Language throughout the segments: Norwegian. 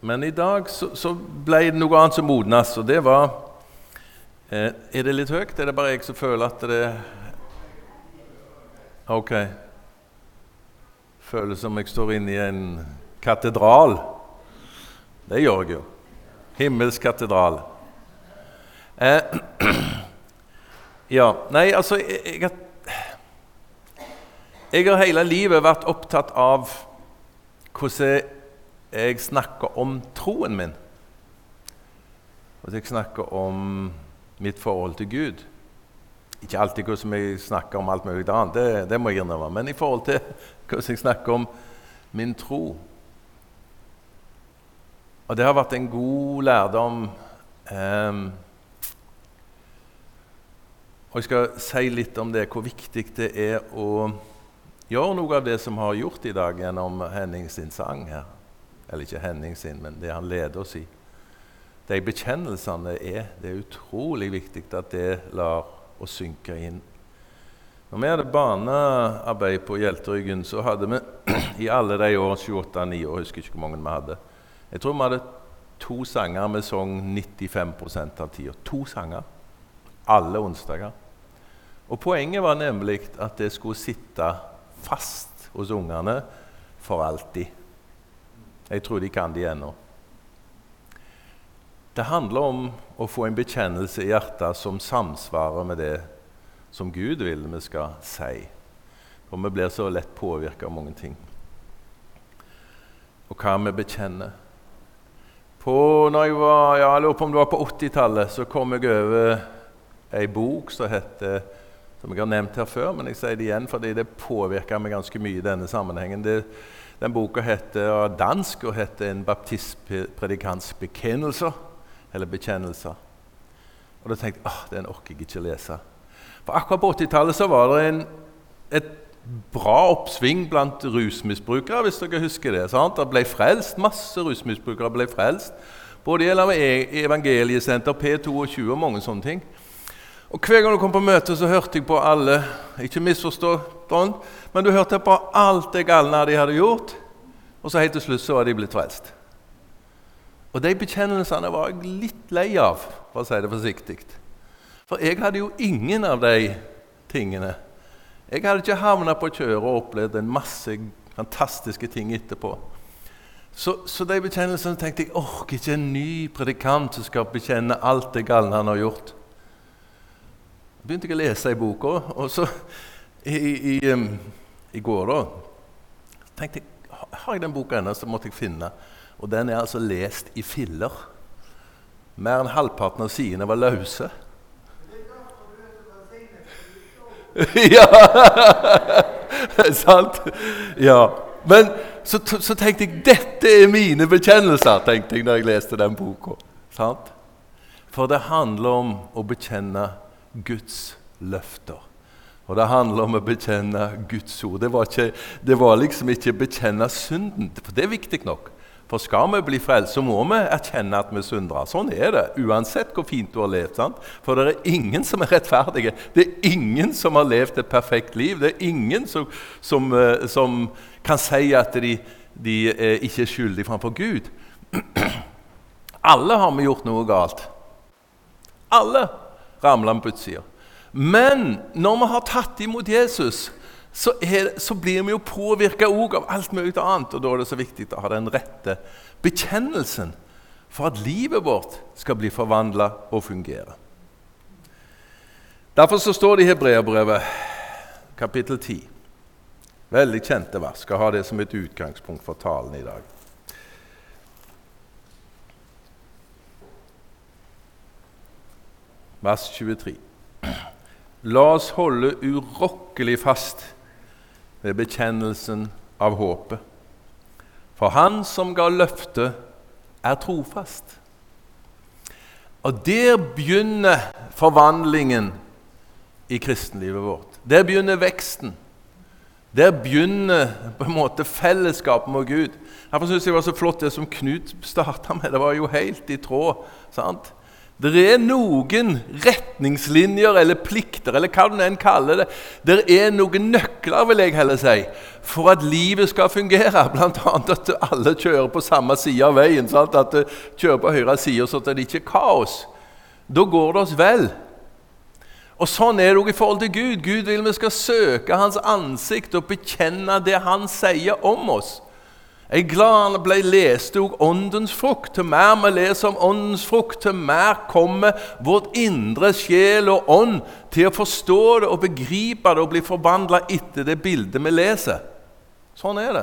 Men i dag så ble det noe annet som modnes, og det var er det litt høyt? Er det bare jeg som føler at det ok føles som jeg står inne i en katedral. Det gjør jeg jo. Himmelsk katedral. Ja, nei, altså jeg har hele livet vært opptatt av hvordan jeg snakker om troen min. Hvordan jeg snakker om mitt forhold til Gud. Ikke alltid hvordan jeg snakker om alt mulig annet, det må jeg innrømme, men i forhold til hvordan jeg snakker om min tro. Og det har vært en god lærdom. Og jeg skal si litt om det, hvor viktig det er å gjøre noe av det som har gjort i dag gjennom Henning sin sang her. Eller ikke Henning sin, men det han leder oss i. De bekjennelsene det er utrolig viktig at det lar oss synke inn. Når vi hadde barnearbeid på Hjelteryggen, så hadde vi i alle de år, 7, 8, 9 år, husker ikke hvor mange vi hadde. Jeg tror vi hadde 2 sanger med sang 95% av tiden. 2 sanger. Alle onsdager. Og poenget var nemlig at det skulle sitte fast hos ungene for alltid. Jeg tror de kan det ennå. Det handler om å få en bekjennelse i hjertet som samsvarer med det som Gud vil vi skal si. For vi blir så lett påvirket av mange ting. Og hva vi bekjenner. Når jeg lurer på om det var på 80-tallet, så kom jeg over en bok som heter, som jeg har nevnt her før, men jeg sier det igjen fordi det påvirker meg ganske mye i denne sammenhengen. Den boka heter dansk og heter En baptistpredikants bekjennelser, eller bekjennelser. Og da tenkte jeg, den orker jeg ikke lese. For akkurat på 80-tallet så var det et bra oppsving blant rusmisbrukere, hvis dere husker det. Sant? Det ble frelst, masse rusmisbrukere ble frelst. Både i Evangeliesenter, P22 og mange sånne ting. Og hver gang du kom på møte, så hørte jeg på alle, ikke misforstå, men du hørte på alt det galne de hadde gjort, og så helt til slutt så var de blitt frelst. Og de bekjennelsene var jeg litt lei av, for å si det forsiktig. For jeg hadde jo ingen av de tingene. Jeg hadde ikke havnet på kjøret og opplevd en masse fantastiske ting etterpå. Så de bekjennelsene tenkte jeg, ikke en ny predikant som skal bekjenne alt det galne han har gjort. Begynte jeg å lese i boka, og så i går da, tenkte jeg, har jeg den boka ennå, så måtte jeg finne. Og den er altså lest i filler. Mer enn halvparten av sidene var løse. Ja, sant? Ja, men så tenkte jeg, dette er mine bekjennelser, tenkte jeg når jeg leste den boka. Sant? For det handler om å bekjenne Guds løfter. Og det handler om å bekjenne Guds ord. Det var liksom ikke bekjenne synden, for det er viktig nok. For skal vi bli frelst, så må vi erkjenne at vi syndere. Sånn er det, uansett hvor fint du har levd. Sant? For det er ingen som er rettferdige. Det er ingen som har levd et perfekt liv. Det er ingen som kan si at de ikke er skyldige framfor Gud. Alle har vi gjort noe galt. Alle ramler på utsida. Men når vi har tatt imot Jesus, så blir vi jo påvirket også av alt mulig annet, og da er det så viktig å ha den rette bekjennelsen for at livet vårt skal bli forvandlet og fungere. Derfor så står det i Hebreerbrevet, kapittel 10. Veldig kjente vers. Skal ha det som et utgangspunkt for talen i dag. Vers 23. La oss holde urokkelig fast ved bekjennelsen av håpet. For han som ga løfte er trofast. Og der begynner forvandlingen i kristenlivet vårt. Der begynner veksten. Der begynner på en måte fellesskapet med Gud. Derfor synes jeg det var så flott det som Knut startet med. Det var jo helt i tråd, sant? Det er noen retningslinjer eller plikter, eller hva du enn kaller det. Det er noen nøkler, vil jeg heller si, for at livet skal fungere. Blant annet at alle kjører på samme side av veien, sant? At du kjører på høyre side, så at det ikke er kaos. Da går det oss vel. Og sånn er det også i forhold til Gud. Gud vil vi skal søke hans ansikt og bekjenne det han sier om oss. Jeg er glad han ble lest også åndens frukt. Til mer vi leser om åndens frukt, til mer kommer vårt indre sjel og ånd til å forstå det og begripe det og bli forvandlet etter det bildet vi leser. Sånn er det.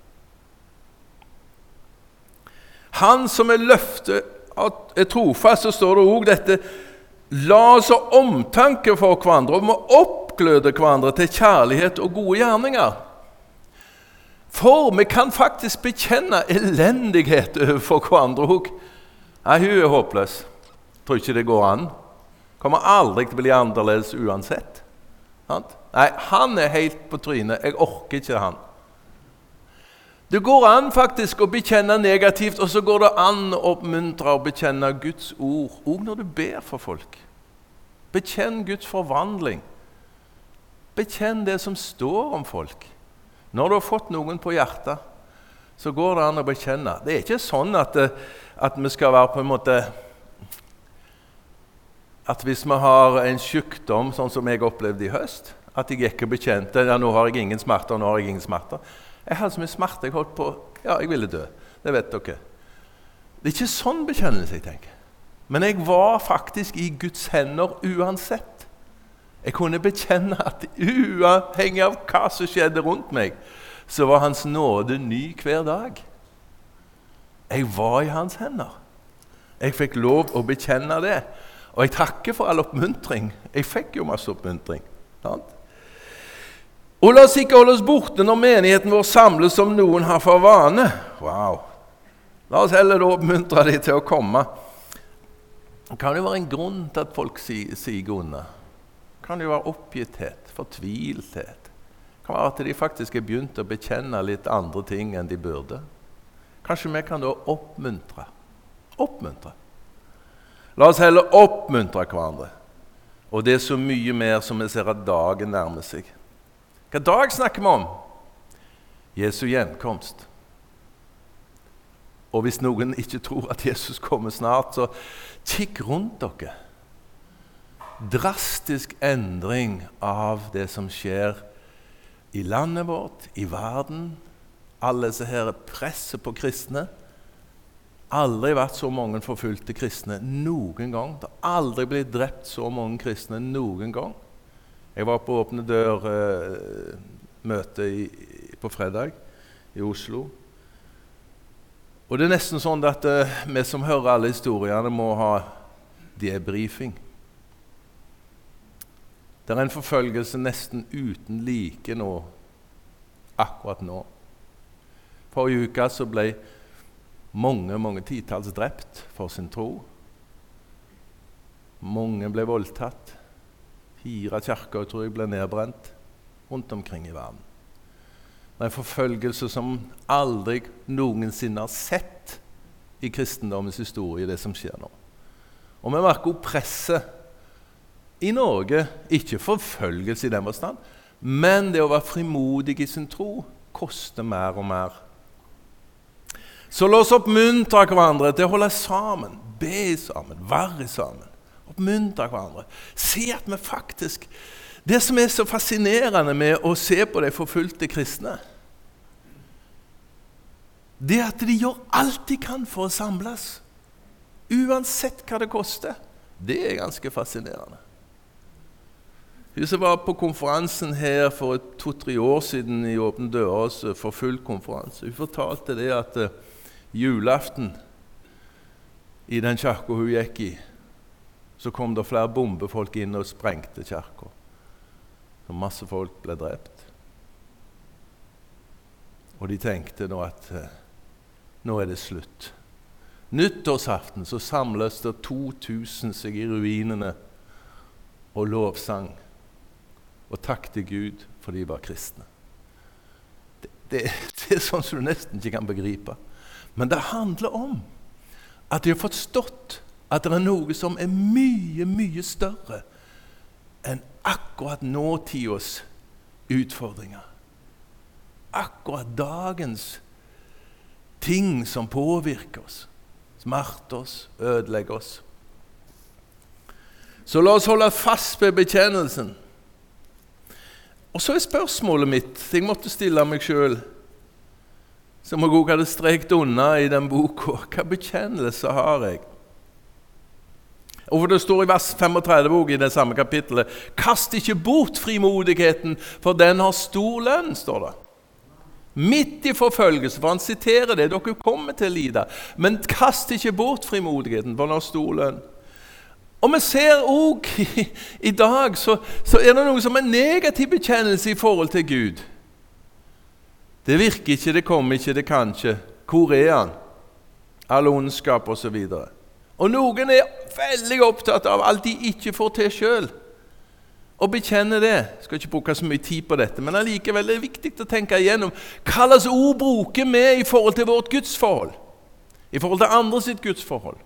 Han som er løftet er trofast, så står det også dette: la oss ha omtanke for hverandre, og må oppgløde hverandre til kjærlighet og gode gjerninger. For vi kan faktisk bekjenne elendighet for hverandre. Nei, hun er håpløs. Tror ikke det går an. Kommer aldri til å bli annerledes uansett. Nei, han er helt på trynet. Jeg orker ikke han. Det går an faktisk å bekjenne negativt, og så går det an å oppmuntre og bekjenne Guds ord, også når du ber for folk. Bekjenn Guds forvandling. Bekjenn det som står om folk. Når du har fått noen på hjertet, så går det an å bekjenne. Det er ikke sånn at vi skal være på en måte, at hvis vi har en sykdom, sånn som jeg opplevde i høst, at jeg ikke bekjente, ja, nå har jeg ingen smerter, nå har jeg ingen smerter. Jeg hadde så mye smerte, jeg holdt på, ja, jeg ville dø. Det vet dere. Det er ikke sånn bekjennelse, jeg tenker. Men jeg var faktisk i Guds hender uansett. Jeg kunne bekjenne at uavhengig av hva som skjedde rundt meg, så var hans nåde ny hver dag. Jeg var i hans hender. Jeg fikk lov å bekjenne det. Og jeg takker for all oppmuntring. Jeg fikk jo masse oppmuntring. Sant? Og la oss ikke holde oss borte når menigheten vår samles som noen har for vane. Wow! La oss heller oppmuntre dem til å komme. Det kan jo være en grunn til at folk sier unna. Det kan jo være oppgitthet, fortvilthet. Det kan være at de faktisk er begynt å bekjenne litt andre ting enn de burde. Kanskje vi kan da oppmuntre. Oppmuntre. La oss heller oppmuntre hverandre. Og det er så mye mer som vi ser at dagen nærmer seg. Hva dag snakker vi om? Jesu gjenkomst. Og hvis noen ikke tror at Jesus kommer snart, så kikk rundt dere. Drastisk endring av det som skjer i landet vårt, i verden. Alle disse her presset på kristne. Aldri vært så mange forfulgte kristne noen gang. Det har aldri blitt drept så mange kristne noen gang. Jeg var på Åpne Dør møte på fredag i Oslo. Og det er nesten sånn at vi som hører alle historiene må ha debriefing. Det er en forfølgelse nesten uten like nå, akkurat nå. Forrige uke så ble mange titalls drept for sin tro. Mange ble voldtatt. 4 kirker tror jeg ble nedbrent rundt omkring i verden. Det er en forfølgelse som aldri noensinne har sett i kristendommens historie, det som skjer nå. Og vi merker også presset i Norge, ikke forfølgelse i den forstand, men det å være frimodig i sin tro koster mer og mer. Så la oss oppmuntre hverandre til å holde sammen, be sammen, være sammen, oppmuntre hverandre. Se at vi faktisk, det som er så fascinerende med å se på de forfulgte kristne, det er at de gjør alt de kan for å samles, uansett hva det koster. Det er ganske fascinerende. Hvis jeg var på konferansen her for 2-3 år siden i Åpne Døres forfulgt-konferanse, hun fortalte det at julaften i den kirka hun gikk i, så kom det flere bombefolk inn og sprengte kirka. Så masse folk ble drept. Og de tenkte nå at nå er det slutt. Nyttårsaften så samles det 2000 seg i ruinene og lovsang. Og takk til Gud for de var kristne. Det er sånn som du nesten ikke kan begripe. Men det handler om at de har fått stått at det noe som mye, mye større enn akkurat nåtidens utfordringer. Akkurat dagens ting som påvirker oss, smerter oss, ødelegger oss. Så la oss holde fast ved bekjennelsen. Og så spørsmålet mitt, jeg måtte stille meg selv, som jeg også hadde strekt unna i den boka, hva bekjennelse har jeg? Og for det står i vers 35 i det samme kapittelet, kast ikke bort frimodigheten, for den har stor lønn, står det. Midt i forfølgelse, for han siterer det, dere kommer til å lide, men kast ikke bort frimodigheten, for den har stor lønn. Og vi ser også i dag, så er det noe som negativ bekjennelse i forhold til Gud. Det virker ikke, det kommer ikke, det kan ikke. Hvor er han? All ondskap og så videre. Og noen er veldig opptatt av alt de ikke får til selv. Og bekjenne det. Jeg skal ikke bruke så mye tid på dette, men allikevel er det viktig å tenke igjennom. Hva slags ord bruker vi i forhold til vårt gudsforhold? I forhold til andre sitt gudsforhold?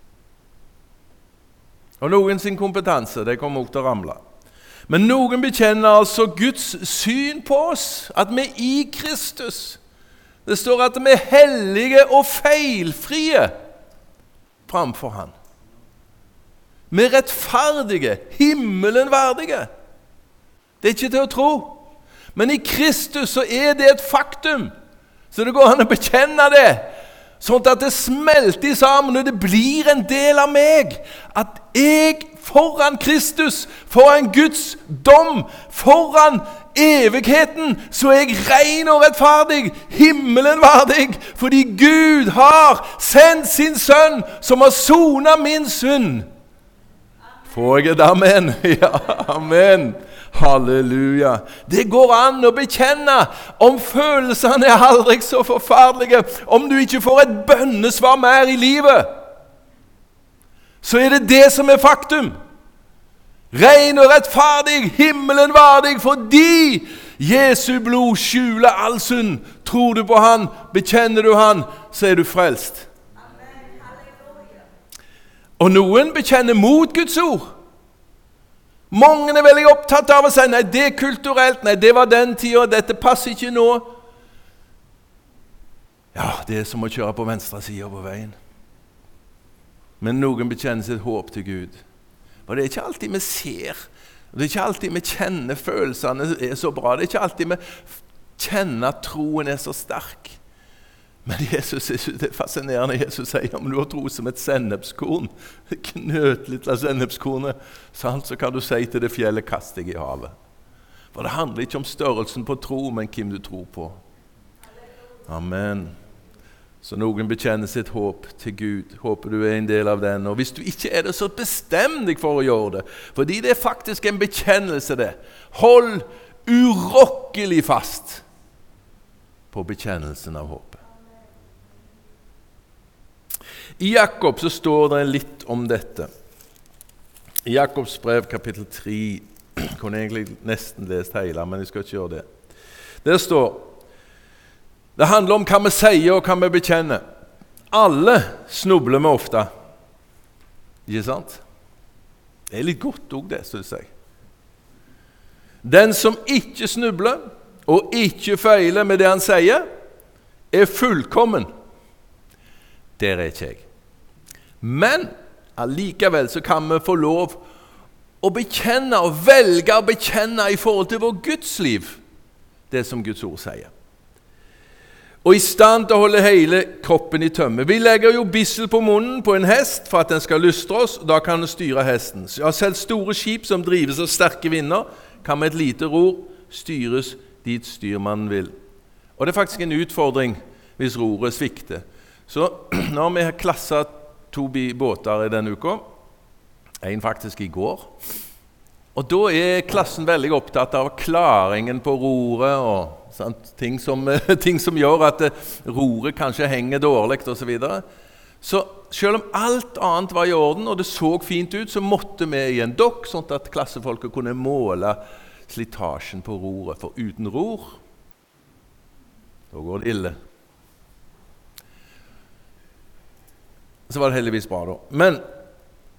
Og noen sin kompetanse, det kommer også til å ramle. Men noen bekjenner altså Guds syn på oss, at vi er i Kristus. Det står at vi er hellige og feilfrie framfor han. Vi er rettferdige, himmelen verdige. Det er ikke til å tro. Men i Kristus så er det et faktum. Så det går an å bekjenne det. Sånn at det smelter sammen, og det blir en del av meg. At jeg foran Kristus, foran Guds dom, foran evigheten, så er jeg ren og rettferdig, himmelen verdig, fordi Gud har sendt sin sønn, som har sonet min synd. Får jeg et amen? Ja, amen. Halleluja. Det går an å bekjenne om følelsene er aldri så forferdelige, om du ikke får et bønnesvar mer i livet, så er det det som er faktum. Ren og rettferdig, himmelen verdig, fordi Jesu blod skjuler all synd. Tror du på han, bekjenner du han, så er du frelst. Og noen bekjenner mot Guds ord. Mange er veldig opptatt av å si, nei, det er kulturelt, nei, det var den tiden, dette passer ikke nå. Ja, det er som å kjøre på venstre siden på veien. Men noen bekjenner sitt håp til Gud. Og det er ikke alltid vi ser, det er ikke alltid vi kjenner følelsene er så bra, det er ikke alltid vi kjenner at troen er så sterk. Men Jesus, det er fascinerende. Jesus sier, om du har tro som et sennepskorn, knøt litt av sennepskornet, så kan du si til det fjellet, kast deg i havet. For det handler ikke om størrelsen på tro, men hvem du tror på. Amen. Så noen bekjenner sitt håp til Gud. Håper du er en del av den. Og hvis du ikke er det, så bestem deg for å gjøre det. Fordi det er faktisk en bekjennelse det. Hold urokkelig fast på bekjennelsen av håpet. I Jakob så står det litt om dette. I Jakobs brev kapittel 3, jeg kunne egentlig nesten lest hele, men jeg skal ikke gjøre det. Der står, det handler om hva vi sier og hva vi bekjenner. Alle snubler vi ofte. Ikke sant? Det er litt godt også det, synes jeg. Den som ikke snubler og ikke feiler med det han sier, er fullkommen. Der er ikke jeg. Men allikevel så kan vi få lov å bekjenne og velge å bekjenne i forhold til vår Guds liv, det som Guds ord sier. Og i stand til å holde hele kroppen i tømme. Vi legger jo bissel på munnen på en hest for at den skal lystre oss, og da kan den styre hesten. Ja, selv store skip som drives av sterke vinder kan med et lite ror styres dit styrmannen vil. Og det er faktisk en utfordring hvis roret svikter. Så nå har vi klasset 2 båter i denne uka, en faktisk i går, og da er klassen veldig opptatt av klaringen på roret og sant? Ting som gjør at roret kanskje henger dårlig og så videre. Så selv om alt annet var i orden og det så fint ut, så måtte vi i en dokk sånn at klassefolket kunne måle slitasjen på roret, for uten ror da går det ille. Så var det heldigvis bra da. Men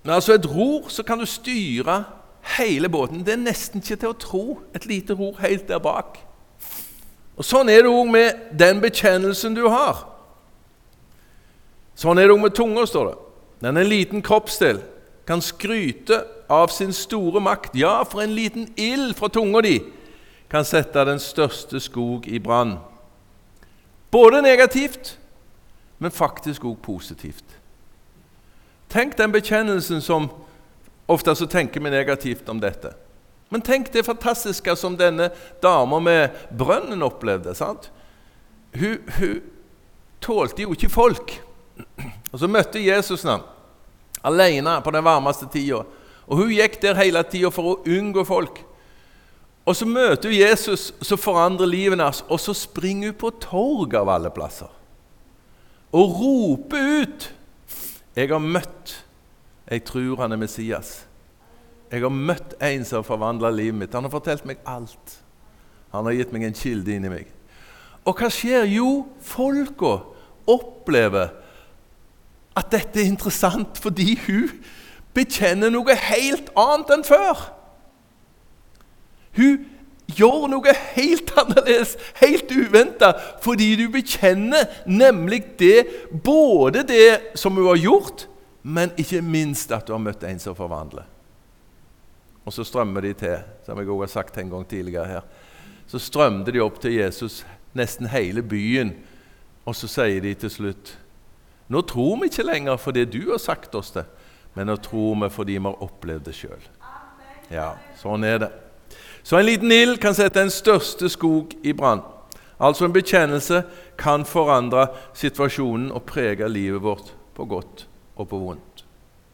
Men altså et ror, så kan du styre hele båten. Det er nesten ikke til å tro. Et lite ror helt der bak. Og sånn er det også med den bekjennelsen du har. Sånn er det også med tunga, står det. Den er en liten kroppsdel, kan skryte av sin store makt. Ja, for en liten ild fra tunga di kan sette den største skog i brann. Både negativt, men faktisk også positivt. Tenk den bekjennelsen som ofte så tenker vi negativt om dette. Men tenk det fantastiske som denne dama med brønnen opplevde. Sant? Hun tålte jo ikke folk. Og så møtte Jesus ham alene på den varmeste tiden. Og hun gikk der hele tiden for å unngå folk. Og så møter hun Jesus, så forandrer livet hennes, og så springer hun på torg av alle plasser. Og roper ut: jeg har møtt, jeg tror han er Messias. Jeg har møtt en som har forvandlet livet mitt. Han har fortalt meg alt. Han har gitt meg en kilde inn i meg. Og hva skjer? Jo, folka opplever at dette er interessant fordi hun bekjenner noe helt annet enn før. Hun gjør noe helt annerledes, helt uventet, fordi du bekjenner nemlig det, både det som hun har gjort, men ikke minst at du har møtt en som forvandler. Og så strømmer de til, som jeg også har sagt en gang tidligere her, så strømte de opp til Jesus, nesten hele byen, og så sier de til slutt: nå tror vi ikke lenger for det du har sagt oss det, men nå tror vi fordi vi har opplevd det selv. Ja, sånn er det. Så en liten ild kan sette den største skog i brann. Altså en bekjennelse kan forandre situasjonen og prege livet vårt på godt og på vondt.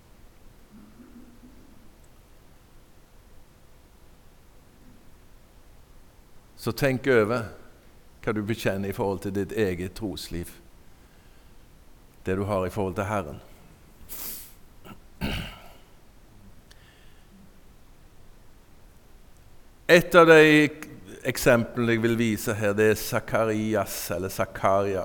Så tenk over hva du bekjenner i forhold til ditt eget trosliv. Det du har i forhold til Herren. Et av de eksemplene jeg vil vise her, det er Zakarias, eller Zakaria.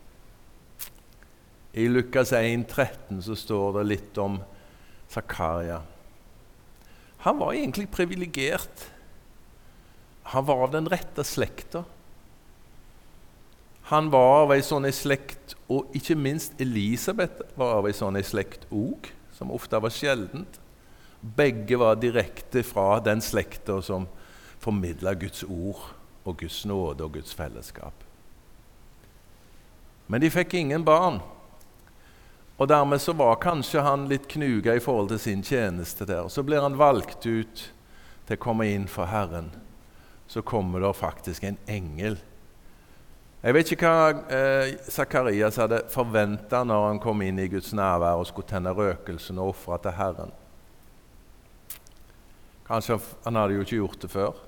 I Lukas 1,13 så står det litt om Zakaria. Han var egentlig privilegert. Han var av den rette slekta. Han var av en sånn slekt, og ikke minst Elisabeth var av en sånn slekt også, som ofte var sjeldent. Begge var direkte fra den slekta som formidlet Guds ord og Guds nåde og Guds fellesskap. Men de fikk ingen barn, og dermed så var kanskje han litt knuga i forhold til sin tjeneste der. Så blir han valgt ut til å komme inn for Herren. Så kommer det faktisk en engel. Jeg vet ikke hva Zakarias hadde forventet når han kom inn i Guds nærvær og skulle tenne røkelsen og offre til Herren. Kanskje han hadde jo ikke gjort det før.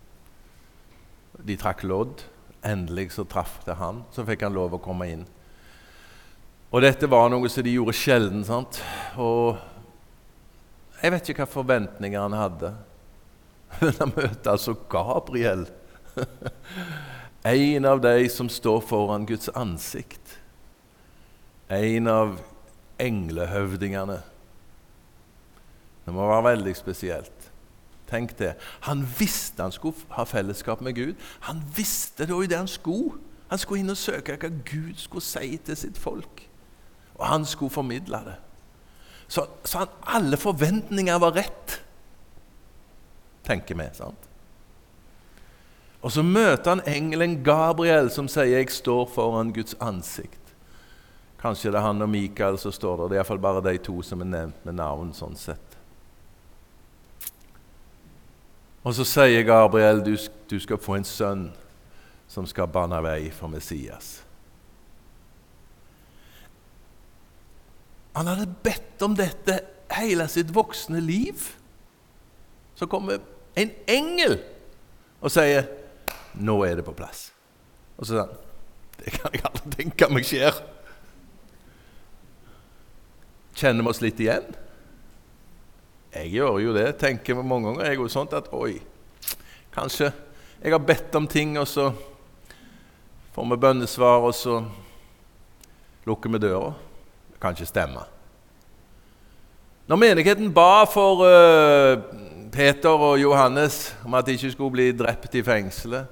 De trakk lodd. Endelig så traff det han. Så fikk han lov å komme inn. Og dette var noe som de gjorde sjelden, sant? Og jeg vet ikke hva forventninger han hadde. Men han møtte altså Gabriel. En av de som står foran Guds ansikt. En av englehøvdingene. Det må være veldig spesielt. Tenk det. Han visste han skulle ha fellesskap med Gud. Han visste det jo i det han skulle. Han skulle inn og søke hva Gud skulle si til sitt folk. Og han skulle formidle det. Så alle forventninger var rett. Tenker vi, sant? Og så møter han engelen Gabriel som sier: jeg står foran Guds ansikt. Kanskje det er han og Mikael som står der. Det er i hvert fall bare de to som er nevnt med navn sånn sett. Og så sier Gabriel: du skal få en sønn som skal bane vei for Messias. Han hadde bedt om dette hele sitt voksne liv. Så kommer en engel og sier: nå er det på plass. Og så sier han: det kan jeg aldri tenke meg skjer. Kjenner vi oss litt igjen? Jeg gjør jo det, tenker mange ganger. Jeg er jo sånn at oi, kanskje jeg har bedt om ting, og så får vi bønnesvar, og så lukker vi døra. Det kan ikke stemme. Når menigheten ba for Peter og Johannes om at de ikke skulle bli drept i fengselet,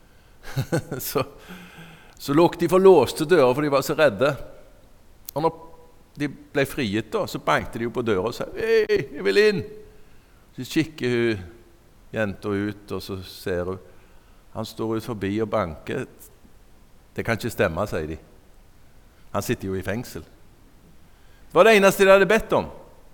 så lukket de for låste dører, for de var så redde. Og når de ble frigitt, så bankte de jo på døra og sa, «Hei, jeg vil inn!» Så kikker hun jenta ut, og så ser hun, han står ut forbi og banker. Det kan ikke stemme, sier de. Han sitter jo i fengsel. Det var det eneste de hadde bedt om.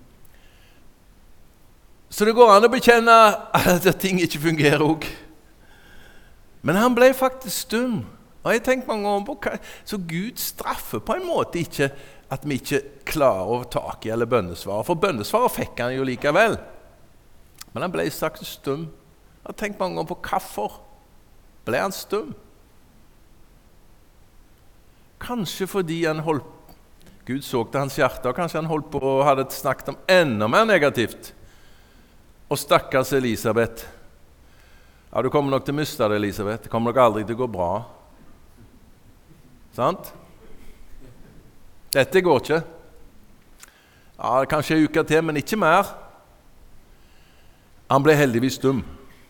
Så det går an å bekjenne at ting ikke fungerer også. Men han ble faktisk stum. Og jeg tenkte mange ganger på så Gud straffer på en måte ikke at vi ikke klarer å tak i eller bønnesvarer. For bønnesvarer fikk han jo likevel. Men han ble sagt stum. Jeg har tenkt mange ganger på hvorfor ble han stum. Kanskje fordi han Gud så til hans hjerte, og kanskje han holdt på og hadde snakket om enda mer negativt. Og stakkars Elisabeth. Ja, du kommer nok til å miste det, Elisabeth. Det kommer nok aldri til å gå bra. Sant? Dette går ikke. Ja, kanskje en uke til, men ikke mer. Han ble heldigvis dum.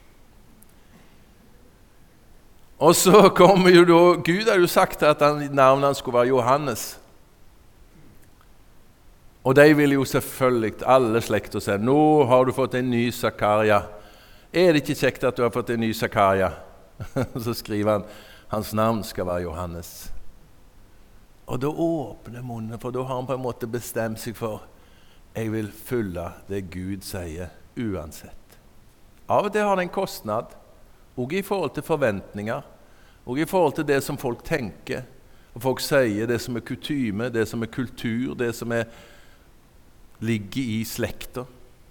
Og så kommer jo da, Gud har jo sagt at navnet han skulle være Johannes. Og de vil jo selvfølgelig, alle slekter si, nå har du fått en ny Zakaria. Er det ikke kjekt at du har fått en ny Zakaria? Så skriver han, hans navn skal være Johannes. Og da åpner munnen, for da har han på en måte bestemt seg for, jeg vil følge det Gud sier, uansett. Av og til har det en kostnad, og i forhold til forventninger, og i forhold til det som folk tenker, og folk sier, det som er kutyme, det som er kultur, det som ligger i slekter.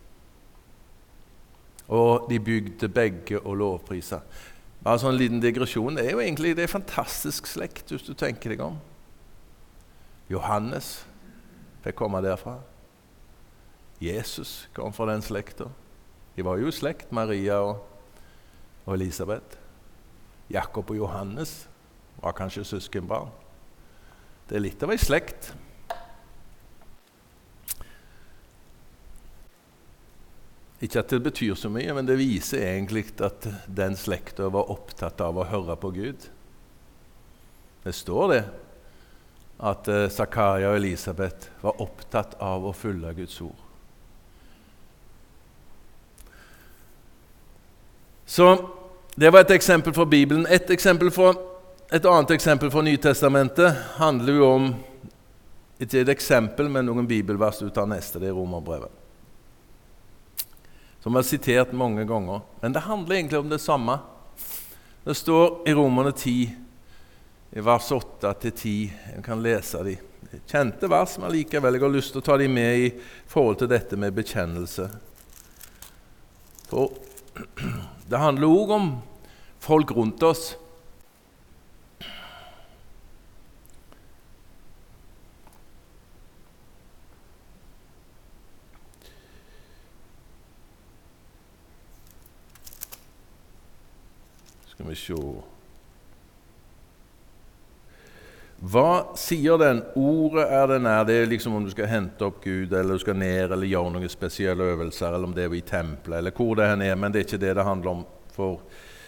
Og de bygde begge og lovpriser. Bare sånn en liten digresjon, det er jo egentlig det er fantastisk slekt, hvis du tenker deg om. Johannes fikk komme derfra. Jesus kom fra den slekta. De var jo slekt, Maria og Elisabeth. Jakob og Johannes var kanskje søskenbarn. Det er litt av en slekt. Ikke at det betyr så mye, men det viser egentlig at den slekta var opptatt av å høre på Gud. Det står det, at Zakaria og Elisabeth var opptatt av å følge Guds ord. Så det var et eksempel fra Bibelen. Et annet eksempel fra Nytestamentet handler jo om, ikke et eksempel, men noen bibelvers ut av neste, det er Romerbrevet. Som er sitert mange ganger. Men det handler egentlig om det samme. Det står i Romerne 10, i vers 8-10. Jeg kan lese de. Kjente vers, men likevel jeg har lyst til å ta de med i forhold til dette med bekjennelse. For det handler også om folk rundt oss. Skal vi se. Hva sier den? Ordet er det nær. Det er liksom om du skal hente opp Gud, eller du skal ned, eller gjøre noen spesielle øvelser, eller om det er i tempelet, eller hvor det er, men det er ikke det det handler om. For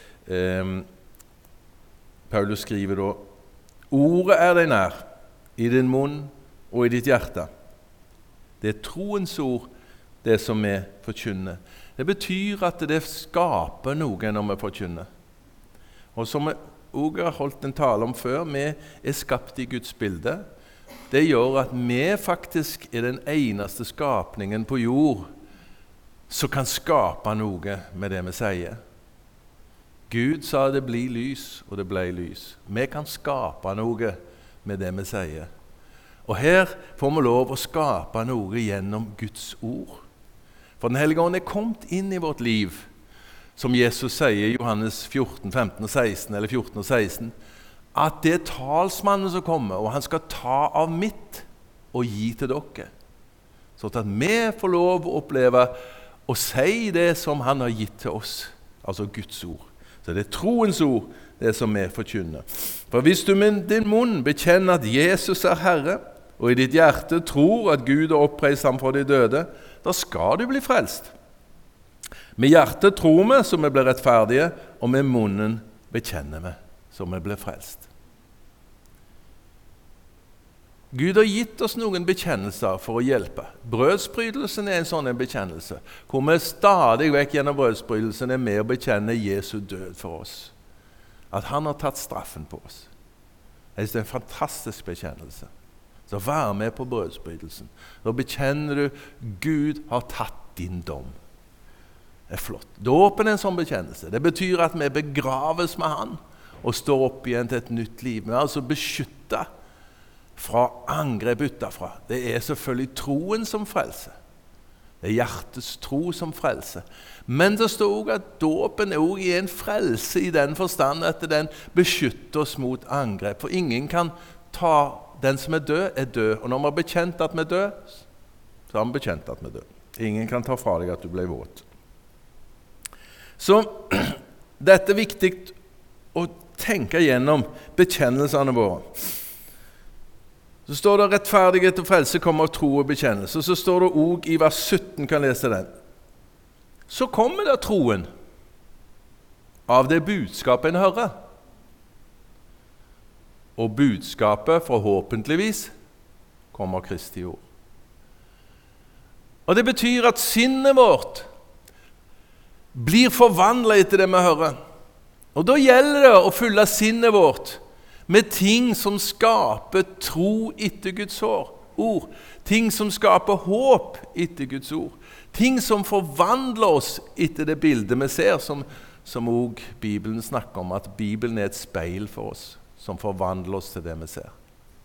Paulus skriver da, ordet er det nær, i din munn og i ditt hjerte. Det er troens ord, det som vi forkynner. Det betyr at det skaper noe når vi forkynner. Og som vi også har holdt en tale om før, vi er skapt i Guds bilde. Det gjør at vi faktisk er den eneste skapningen på jord som kan skape noe med det vi sier. Gud sa det blir lys, og det ble lys. Vi kan skape noe med det vi sier. Og her får vi lov å skape noe gjennom Guds ord. For Den hellige ånd er kommet inn i vårt liv, som Jesus sier i Johannes 14, 15 og 16, eller 14 og 16, at det er talsmannen som kommer, og han skal ta av mitt og gi til dere. Så at vi får lov å oppleve og si det som han har gitt til oss, altså Guds ord. Så det er troens ord, det som vi forkynner. For hvis du med din munn bekjenner at Jesus er Herre, og i ditt hjerte tror at Gud har oppreist ham fra de døde, da skal du bli frelst. Med hjertet tror vi, så vi blir rettferdige, og med munnen bekjenner vi, så vi blir frelst. Gud har gitt oss noen bekjennelser for å hjelpe. Brødsbrytelsen en sånn bekjennelse, hvor vi stadig vekk gjennom brødsbrytelsen med å bekjenne Jesu død for oss. At han har tatt straffen på oss. Det er en fantastisk bekjennelse. Så vær med på brødsbrytelsen. Da bekjenner du Gud har tatt din dom. Det er flott. Dåpen er en sånn bekjennelse. Det betyr at vi begraves med han og står opp igjen til et nytt liv. Vi er altså beskyttet fra angrep utenfra. Det er selvfølgelig troen som frelser. Det er hjertets tro som frelser. Men det står også at dåpen er også en frelse i den forstand at den beskytter oss mot angrep. For ingen kan ta den som er død. Og når vi har bekjent at vi er død, så har vi bekjent at vi er død. Ingen kan ta fra deg at du ble våt. Så dette er viktig å tenke gjennom bekjennelsene våre. Så står det rettferdighet og frelse kommer av tro og bekjennelse. Så står det også i vers 17, kan lese den. Så kommer det troen av det budskapet en hører. Og budskapet forhåpentligvis kommer Kristi ord. Og det betyr at sinnet vårt blir forvandlet etter det vi hører. Og da gjelder det å fylle sinnet vårt med ting som skaper tro etter Guds ord. Ting som skaper håp etter Guds ord. Ting som forvandler oss etter det bildet vi ser, som også Bibelen snakker om, at Bibelen er et speil for oss, som forvandler oss til det vi ser.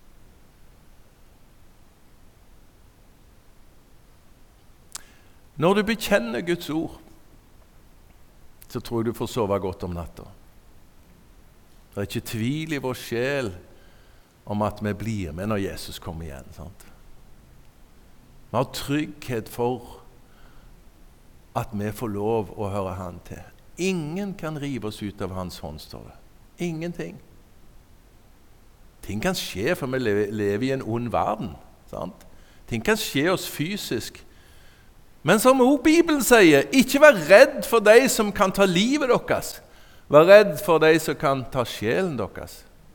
Når du bekjenner Guds ord, så tror jeg du får sove godt om natta. Det er ikke tvil i vår sjel om at vi blir med når Jesus kommer igjen. Sant? Vi har trygghet for at vi får lov å høre han til. Ingen kan rive oss ut av hans hånd, står det. Ingenting. Ting kan skje, for vi lever i en ond verden. Sant? Ting kan skje oss fysisk. Men som også Bibelen sier, ikke vær redd for de som kan ta livet deres. Vær redd for de som kan ta sjelen deres.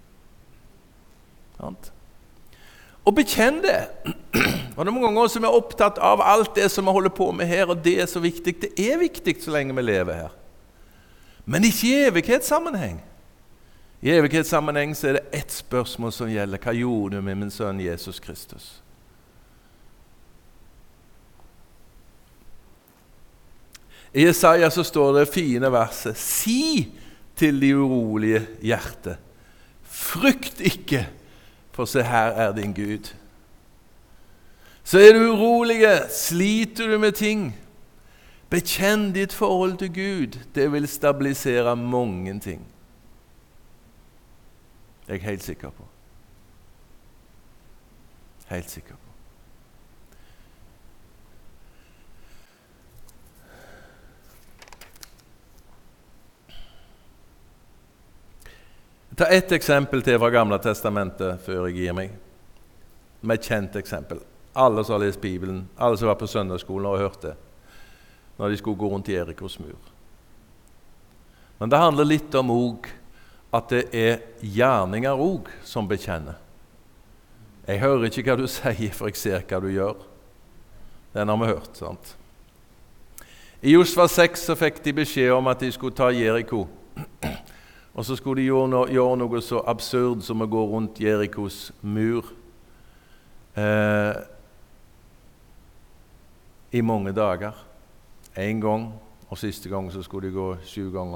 Og bekjenn det. Og det er mange ganger som er opptatt av alt det som vi holder på med her, og det er så viktig. Det er viktig så lenge vi lever her. Men ikke i evighetssammenheng. I evighetssammenheng så er det ett spørsmål som gjelder. Hva gjorde du med min sønn Jesus Kristus? I Jesaja så står det fine verset. Si til de urolige hjerte. Frykt ikke, for se her er din Gud. Så er du urolige, sliter du med ting. Bekjenn ditt forhold til Gud. Det vil stabilisere mange ting. Det er jeg helt sikker på. Helt sikker på. Ta ett eksempel til fra Gamle Testamentet før jeg gir meg. Med et kjent eksempel. Alle som har lest Bibelen, alle som var på søndagsskolen og hørt det, når de skulle gå rundt i Jerikos mur. Men det handler litt om at det er gjerninger som bekjenner. Jeg hører ikke hva du sier, for jeg ser hva du gjør. Den har vi hørt, sant? I Josva 6 så fikk de beskjed om at de skulle ta Jeriko. Og så skulle de gjøre noe så absurd som å gå rundt Jerikos mur i mange dager. En gang, og siste gang så skulle de gå 7 ganger.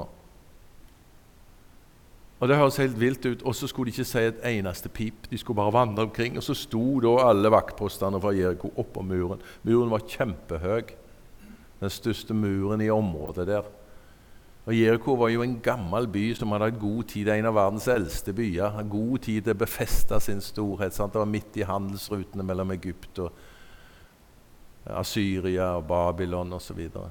Og det høres helt vilt ut, og så skulle de ikke si et eneste pip. De skulle bare vandre omkring, og så sto da alle vaktpostene fra Jeriko opp på muren. Muren var kjempehøg, den største muren i området der. Og Jeriko var jo en gammel by som hadde god tid, en av verdens eldste byer, hadde god tid til å befeste sin storhet. Sant? Det var midt i handelsrutene mellom Egypt og Assyria og Babylon og så videre.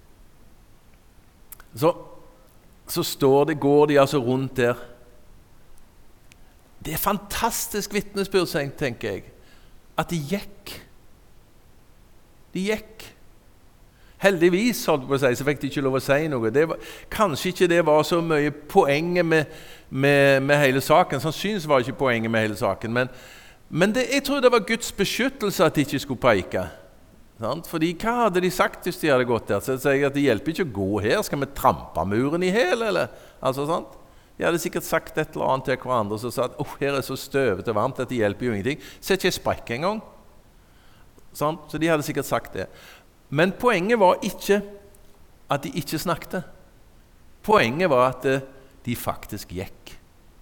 Så går de altså rundt der. Det er fantastisk vitnesbyrd, tenker jeg. at de gikk. De gikk. Heldigvis, så fikk de ikke lov å si noe. Kanskje ikke det var så mye poenget med hele saken. Sannsynligvis var det ikke poenget med hele saken. Men jeg tror det var Guds beskyttelse at de ikke skulle preike. Sant? Fordi hva hadde de sagt hvis de hadde gått der? Så jeg sier at det hjelper ikke å gå her. Skal vi trampe muren i hel, eller? Altså, sant? De hadde sikkert sagt et eller annet til hverandre og sagt her er så støvet og varmt, dette hjelper jo ingenting. Så ikke jeg sprekker en gang. Sant? Så de hadde sikkert sagt det. Men poenget var ikke at de ikke snakket. Poenget var at de faktisk gikk.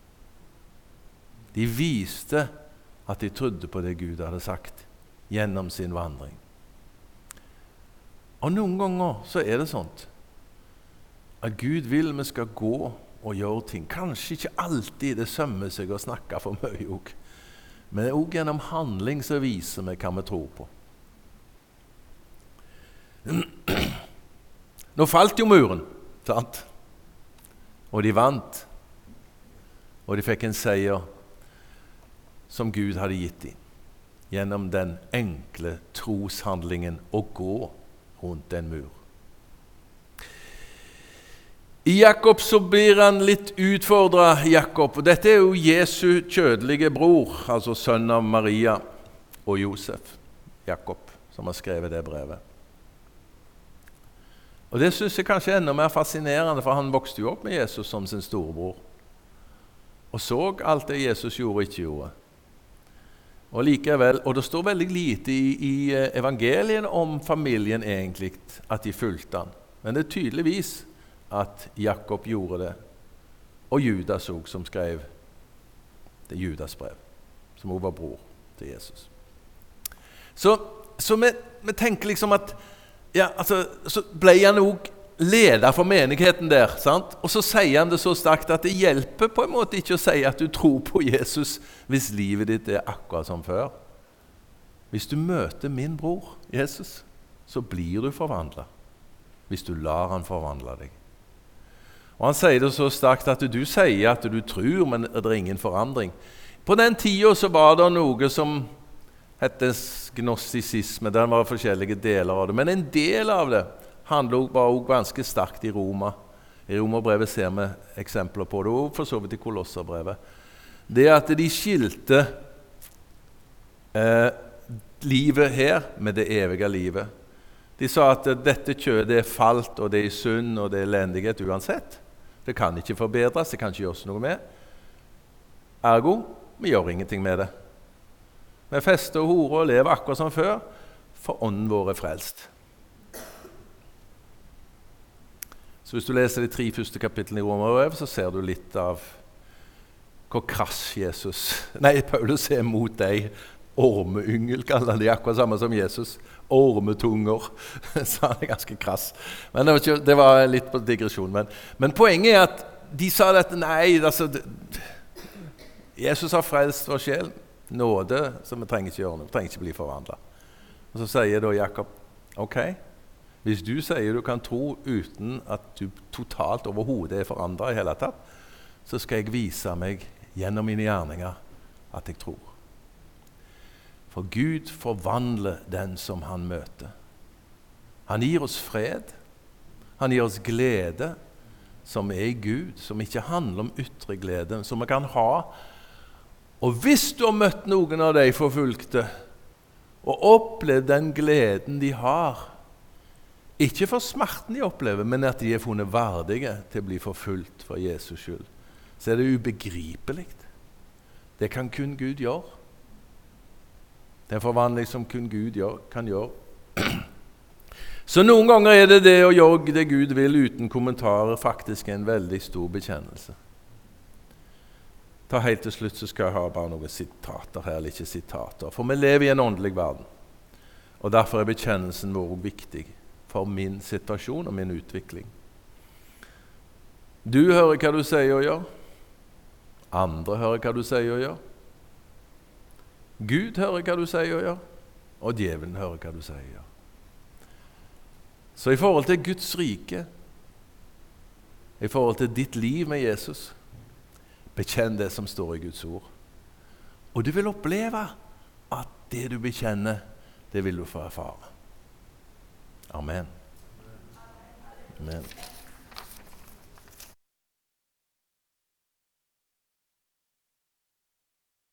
De viste at de trodde på det Gud hadde sagt gjennom sin vandring. Og noen ganger så er det sånt at Gud vil vi skal gå og gjøre ting. Kanskje ikke alltid det sømmer seg å snakke for mye også. Men også gjennom handling så viser vi hva vi tror på. Nå falt jo muren, sant? Og de vant. Og de fikk en seier som Gud hadde gitt dem. Gjennom den enkle troshandlingen å gå rundt en mur. I Jakob så blir han litt utfordret, Jakob. Og dette er jo Jesu kjødelige bror, altså sønn av Maria og Josef. Jakob, som har skrevet det brevet. Og det synes jeg kanskje er enda mer fascinerende, for han vokste jo opp med Jesus som sin storebror. Og så alt det Jesus gjorde og ikke gjorde. Og likevel, og det står veldig lite i evangelien om familien egentlig, at de fulgte han. Men det er tydeligvis at Jakob gjorde det, og Judas også, som skrev det Judas brev, som også var bror til Jesus. Så vi tenker liksom at ja, altså, så ble han også leder for menigheten der, sant? Og så sier han det så sterkt at det hjelper på en måte ikke å si at du tror på Jesus hvis livet ditt er akkurat som før. Hvis du møter min bror, Jesus, så blir du forvandlet. Hvis du lar han forvandle deg. Og han sier det så sterkt at du sier at du tror, men det er ingen forandring. På den tiden så var det noe som hettes gnostisisme, den var forskjellige deler av det. Men en del av det var også ganske sterkt i Roma. I Romerbrevet ser vi eksempler på det, og for så vidt i Kolosserbrevet. Det at de skilte livet her med det evige livet. De sa at dette kjødet er falt, og det er synd, og det er elendighet uansett. Det kan ikke forbedres, det kan ikke gjøres noe med. Ergo, vi gjør ingenting med det. Vi fester og horer og lever akkurat som før, for ånden vår er frelst. Så hvis du leser de 3 første kapitlene i Romerbrevet, så ser du litt av hvor krass Paulus er mot deg. Ormeyngel kaller de akkurat samme som Jesus. Ormetunger, så han er ganske krass. Men det var litt på digresjon. Men poenget er at de sa at nei, altså, Jesus har frelst vår sjel. Nåde, så vi trenger ikke gjøre noe, vi trenger ikke bli forvandlet. Og så sier da Jakob, ok, hvis du sier du kan tro uten at du totalt overhodet er forandret i hele tatt, så skal jeg vise meg gjennom mine gjerninger at jeg tror. For Gud forvandler den som han møter. Han gir oss fred, han gir oss glede som er i Gud, som ikke handler om ytre glede, som vi kan ha. Og hvis du har møtt noen av de forfulgte, og opplevd den gleden de har, ikke for smerten de opplever, men at de er funnet verdige til å bli forfulgt for Jesus skyld, så er det ubegripelig. Det kan kun Gud gjøre. Det er en forvandling som kun Gud kan gjøre. Så noen ganger er det å gjøre det Gud vil uten kommentarer faktisk en veldig stor bekjennelse. Helt til slutt så skal jeg ha bare noen sitater her, eller ikke sitater. For vi lever i en åndelig verden. Og derfor er bekjennelsen vår viktig for min situasjon og min utvikling. Du hører hva du sier og gjør. Andre hører hva du sier og gjør. Gud hører hva du sier og gjør. Og djevelen hører hva du sier og gjør. Så i forhold til Guds rike, i forhold til ditt liv med Jesus, bekjenn det som står i Guds ord. Og du vil oppleve at det du bekjenner, det vil du få erfare. Amen. Amen.